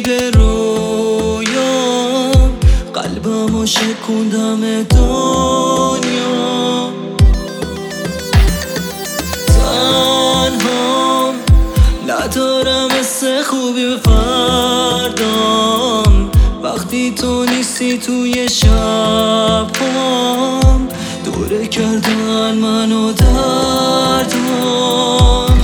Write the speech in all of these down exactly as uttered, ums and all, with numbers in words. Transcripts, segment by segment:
به رویام، قلبمو شکوندم دنیا. تنهام ندارم حس خوبی به فردام، وقتی تو نیستی توی شبام. دوره کردن منو دردام،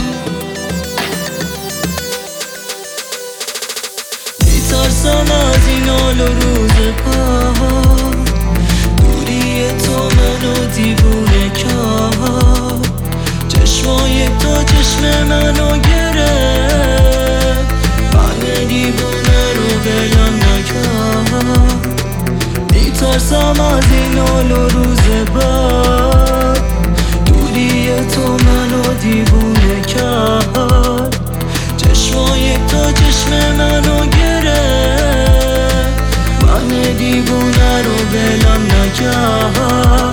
میترسم از این حال و روز بعد. دوری تو منو دیوونه کرد، چشمای تو چشم منو گرفت، من دیوونه رو ولم نکرد. میترسم از این حال و روز بعد. دوری تو منو دیوونه کرد، چشمای تو چشم منو گرفت، من دیوونه رو ولم نکرد.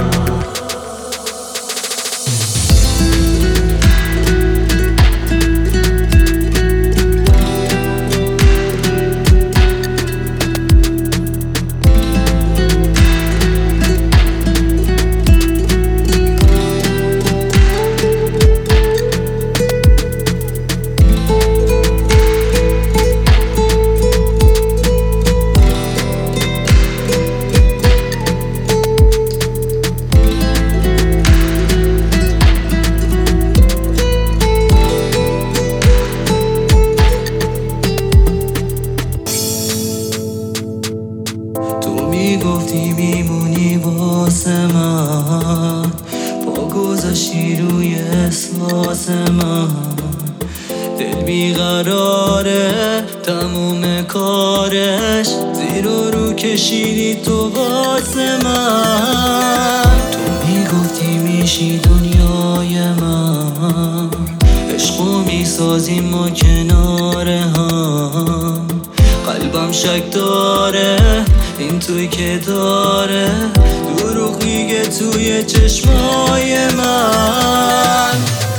میگفتی میمونی واسه من، پا گذاشتی روی احساس من. دل بیقراره تموم کارش، زیر و رو کشیدی تو واسه من. تو میگفتی میشی دنیای من، عشقو میسازیم ما کنار هم. قلبم شک داره این توی که داره، دروغ میگه توی چشمای من.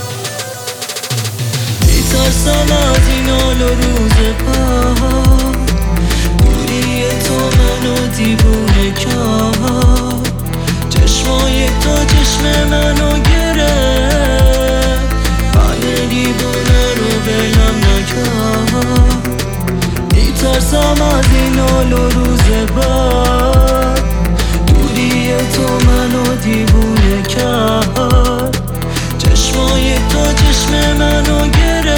میترسم از این حال و روز بعد. دوری تو منو دیوونه کرد، چشمای تو چشم منو گرفت، من دیوونه رو ولم نکرد. میترسم از این حال و روز بعد. دوری تو منو دیوونه کرد، چشمای تو چشم منو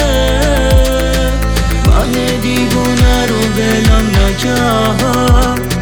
گرفت، من دیوونه رو ولم نکرد.